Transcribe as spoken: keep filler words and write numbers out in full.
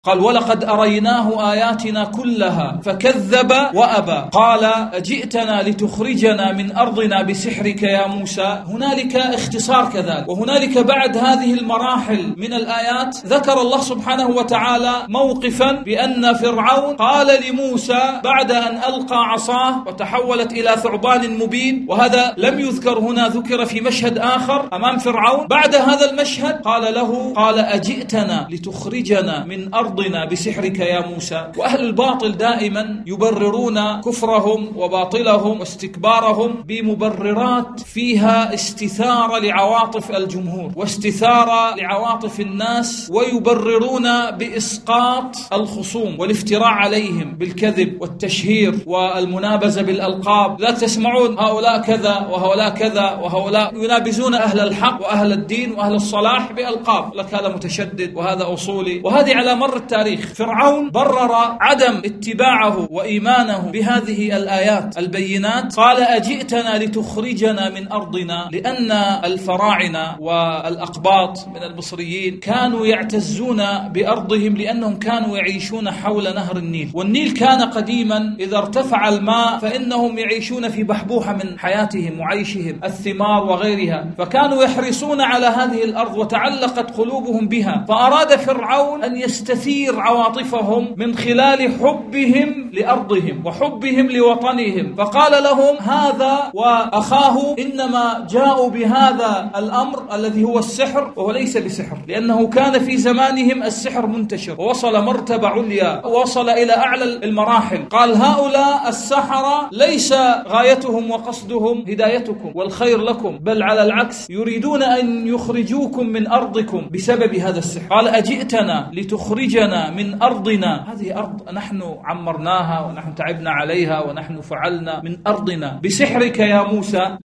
قال ولقد أريناه آياتنا كلها فكذب وأبى قال أجئتنا لتخرجنا من أرضنا بسحرك يا موسى. هنالك اختصار كذلك. وهنالك بعد هذه المراحل من الآيات ذكر الله سبحانه وتعالى موقفا بأن فرعون قال لموسى بعد أن ألقى عصاه وتحولت إلى ثعبان مبين، وهذا لم يذكر هنا، ذكر في مشهد آخر أمام فرعون. بعد هذا المشهد قال له قال أجئتنا لتخرجنا من أرضنا بسحرك يا موسى. وأهل الباطل دائما يبررون كفرهم وباطلهم واستكبارهم بمبررات فيها استثارة لعواطف الجمهور واستثارة لعواطف الناس، ويبررون بإسقاط الخصوم والافتراء عليهم بالكذب والتشهير والمنابزة بالألقاب. لا تسمعون هؤلاء كذا وهؤلاء كذا وهؤلاء ينابزون أهل الحق وأهل الدين وأهل الصلاح بألقاب، لك هذا متشدد وهذا أصولي. وهذه على مر التاريخ. فرعون برر عدم اتباعه وإيمانه بهذه الآيات البينات، قال أجئتنا لتخرجنا من أرضنا، لأن الفراعنة والأقباط من المصريين كانوا يعتزون بأرضهم لأنهم كانوا يعيشون حول نهر النيل، والنيل كان قديما إذا ارتفع الماء فإنهم يعيشون في بحبوحة من حياتهم وعيشهم، الثمار وغيرها، فكانوا يحرصون على هذه الأرض وتعلقت قلوبهم بها. فأراد فرعون أن يستثير عواطفهم من خلال حبهم لأرضهم وحبهم لوطنهم، فقال لهم هذا وأخاه إنما جاءوا بهذا الأمر الذي هو السحر، وهو ليس بسحر، لأنه كان في زمانهم السحر منتشر ووصل مرتبة عليا ووصل إلى أعلى المراحل. قال هؤلاء السحرة ليس غايتهم وقصدهم هدايتكم والخير لكم، بل على العكس يريدون أن يخرجوكم من أرضكم بسبب هذا السحر. قال أجئتنا لتخرجنا من أرضنا، هذه أرض نحن عمرناها ونحن تعبنا عليها ونحن فعلنا، من أرضنا بسحرك يا موسى.